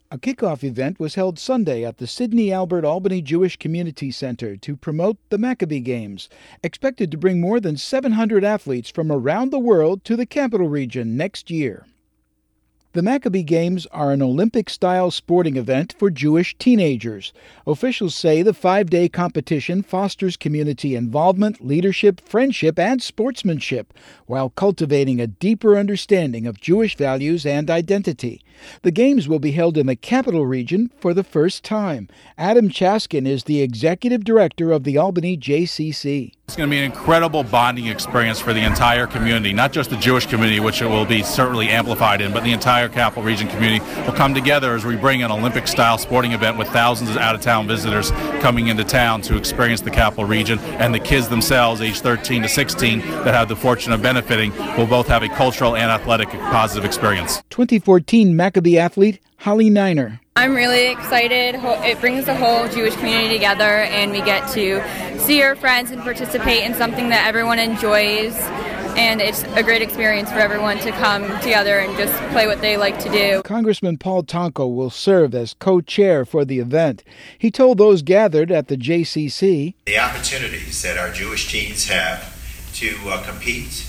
A kickoff event was held Sunday at the Sidney Albert Albany Jewish Community Center to promote the Maccabee Games, expected to bring more than 700 athletes from around the world to the Capital Region next year. The Maccabee Games are an Olympic-style sporting event for Jewish teenagers. Officials say the 5-day competition fosters community involvement, leadership, friendship, and sportsmanship, while cultivating a deeper understanding of Jewish values and identity. The Games will be held in the Capital Region for the first time. Adam Chaskin is the executive director of the Albany JCC. It's going to be an incredible bonding experience for the entire community, not just the Jewish community, which it will be certainly amplified in, but the entire Capital Region community will come together as we bring an Olympic-style sporting event with thousands of out-of-town visitors coming into town to experience the Capital Region, and the kids themselves, age 13 to 16, that have the fortune of benefiting, will both have a cultural and athletic positive experience. 2014 Maccabee athlete Holly Niner. I'm really excited. It brings the whole Jewish community together, and we get to see our friends and participate in something that everyone enjoys. And it's a great experience for everyone to come together and just play what they like to do. Congressman Paul Tonko will serve as co-chair for the event. He told those gathered at the JCC, the opportunities that our Jewish teens have to compete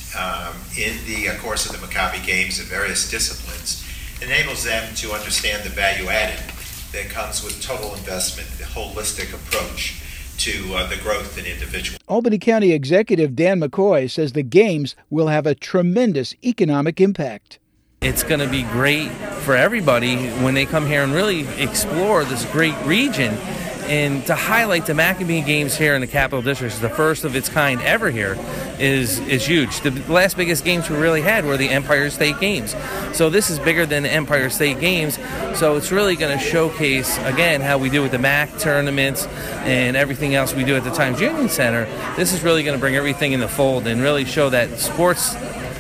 in the course of the Maccabee Games in various disciplines enables them to understand the value added that comes with total investment, the holistic approach to the growth in individuals. Albany County Executive Dan McCoy says the Games will have a tremendous economic impact. It's going to be great for everybody when they come here and really explore this great region. And to highlight the Maccabee Games here in the Capital District, the first of its kind ever here, is huge. The last biggest games we really had were the Empire State Games. So this is bigger than the Empire State Games. So it's really going to showcase, again, how we do with the MAC tournaments and everything else we do at the Times Union Center. This is really going to bring everything in the fold and really show that sports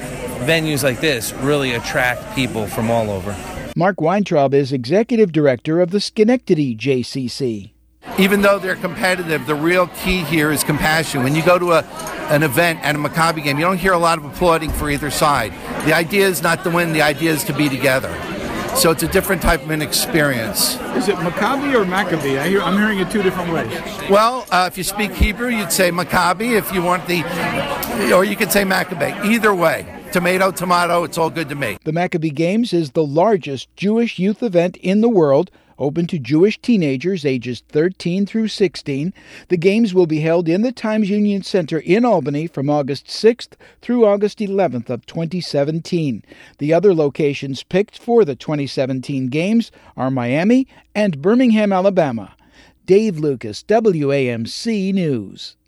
venues like this really attract people from all over. Mark Weintraub is executive director of the Schenectady JCC. Even though they're competitive, the real key here is compassion. When you go to an event at a Maccabee game, you don't hear a lot of applauding for either side. The idea is not to win, the idea is to be together. So it's a different type of an experience. Is it Maccabee or Maccabee? I'm hearing it two different ways. Well, if you speak Hebrew, you'd say Maccabee. If you want or you could say Maccabee. Either way. Tomato, tomato, it's all good to me. The Maccabee Games is the largest Jewish youth event in the world, open to Jewish teenagers ages 13 through 16. The Games will be held in the Times Union Center in Albany from August 6th through August 11th of 2017. The other locations picked for the 2017 Games are Miami and Birmingham, Alabama. Dave Lucas, WAMC News.